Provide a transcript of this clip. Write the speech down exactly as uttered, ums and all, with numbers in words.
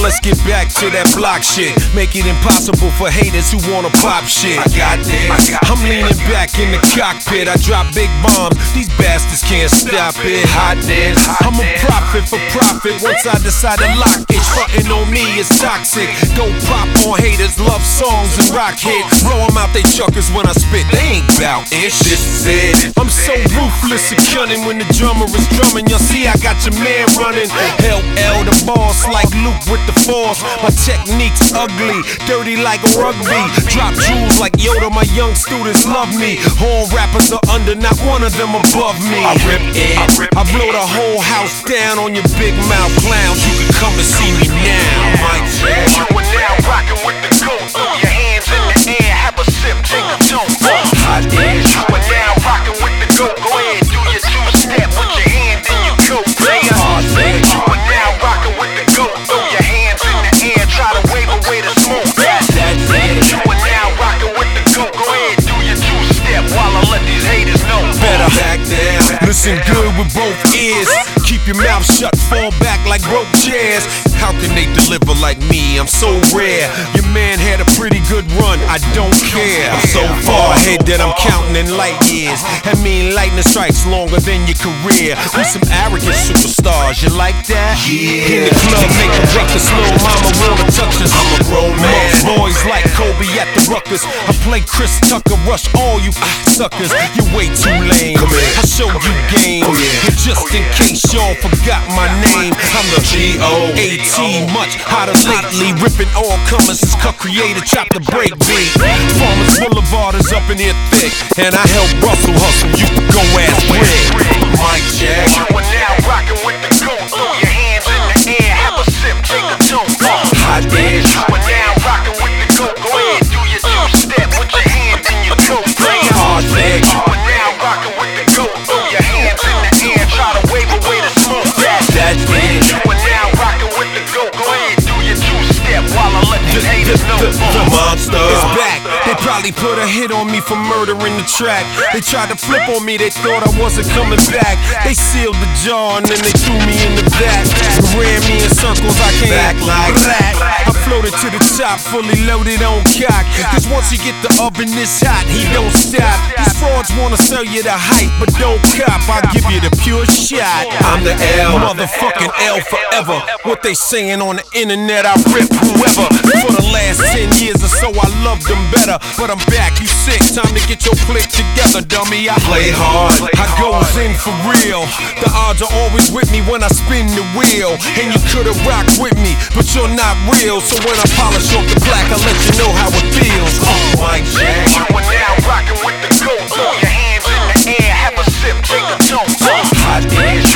let's get back to that block shit. Make it impossible for haters who wanna pop shit. I got this. I'm leaning back in the cockpit. I drop big bombs. These bastards can't stop it. Hotness. I'm a prophet for profit. Once I decide to lock it, frontin' on me is toxic. Go pop on haters, love songs and rock hits. Blow them out they chuckers when I spit. They ain't bout ish. This is it. I'm so ruthless and cunning when the drummer is drumming. Y'all see I got your man running. L L the boss like Luke with the force. My technique's ugly, dirty like rugby. Drop jewels like Yoda, my young students love me. All rappers are under, not one of them above me. I rip it, I blow the whole house down on your big mouth clowns. You can come and see me now. Mike Jack. You are now rocking with the goat. Throw your hands in the air, have a sip, take a toke. Hot is. You are now rocking with the goat. Go ahead, do your two-step, put your hand in your coat. Player. You are now rocking with the goat. Throw your hands in the air, try to wave away the smoke. That's it. You are now rocking with the goat. Go ahead, do your two-step while I let these haters know. Better back down. Listen good with both ears. Keep your mouth shut, fall back like broke chairs. How can they deliver like me? I'm so rare. Your man had a pretty good run, I don't care. I'm so far ahead that I'm counting in light years. I mean lightning strikes longer than your career. We some arrogant superstars, you like that? Yeah. In the club making ruckus, little mama wanna touch us. I'm a grown man. Boys like Kobe at the Ruckers. I play Chris Tucker, rush all you suckers. You way too lame. I show you game. And just in case y'all forgot my name, I'm the G O A T, much hotter lately. Ripping all comers, is cut creator, chop the break beat. Farmers Boulevard is up in here thick, and I help Russell hustle, you can go ass quick. Mike Jack. You are now rocking with the goat. Throw your hands in the air, have a sip, take a toke. Hot is. You are now rocking with the goat. Go ahead, do your two-step, put your hand in your coat. Player. Hard leg. You are now rocking with the goat. Throw your hands in the air, try to wave away the smoke. That's it. You are now rocking with the goat. Go ahead, do your two-step while I let these haters know. The, the, the monster is back. They probably put a hit on me for murdering the track. They tried to flip on me, they thought I wasn't coming back. They sealed the jar and then they threw me in the back. Ran me in circles, I can't act like that. I floated to the top, fully loaded on cock. Cause once you get the oven this hot, he don't stop. These frauds wanna sell you the hype, but don't cop. I'll give you the pure shot. I'm the L, motherfucking L forever. What they saying on the internet, I rip whoever. For the last ten years or so, I loved them better. But I'm back, you sick, time to get your click together, dummy. I play hard, I goes in for real. The odds are always with me when I spin the wheel. And you could've rocked with me, but you're not real. So when I polish off the black, I'll let you know how it feels. Oh, Mike Jack. You are now rocking with the goat. Throw your hands in the air, have a sip, take a toke. Hot is.